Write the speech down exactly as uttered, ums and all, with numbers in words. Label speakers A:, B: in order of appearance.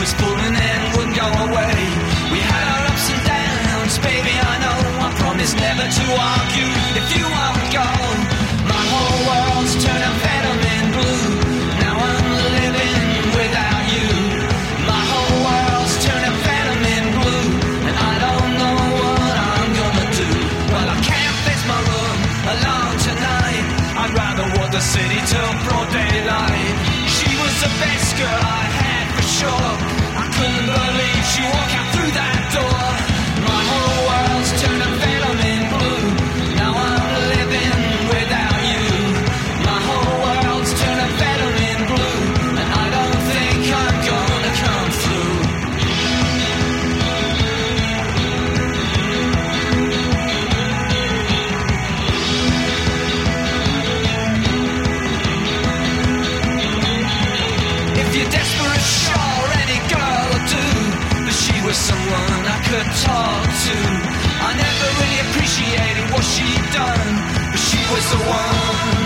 A: was pulling and wouldn't go away. We had our ups and downs, baby, I know. I promise never to argue if you won't go. My whole world's turned amphetamine blue. Now I'm living without you. My whole world's turned amphetamine blue, and I don't know what I'm gonna do. Well, I can't face my room alone tonight. I'd rather walk the city till broad daylight. She was the best girl I had for sure. I couldn't believe she walked out through that door. My whole world's turned amphetamine blue. Now I'm living without you. My whole world's turned amphetamine blue, and I don't think I'm gonna come through. If you're desperate, sure, any girl will do. But she was someone I could talk to. I never really appreciated what she'd done, but she was the one.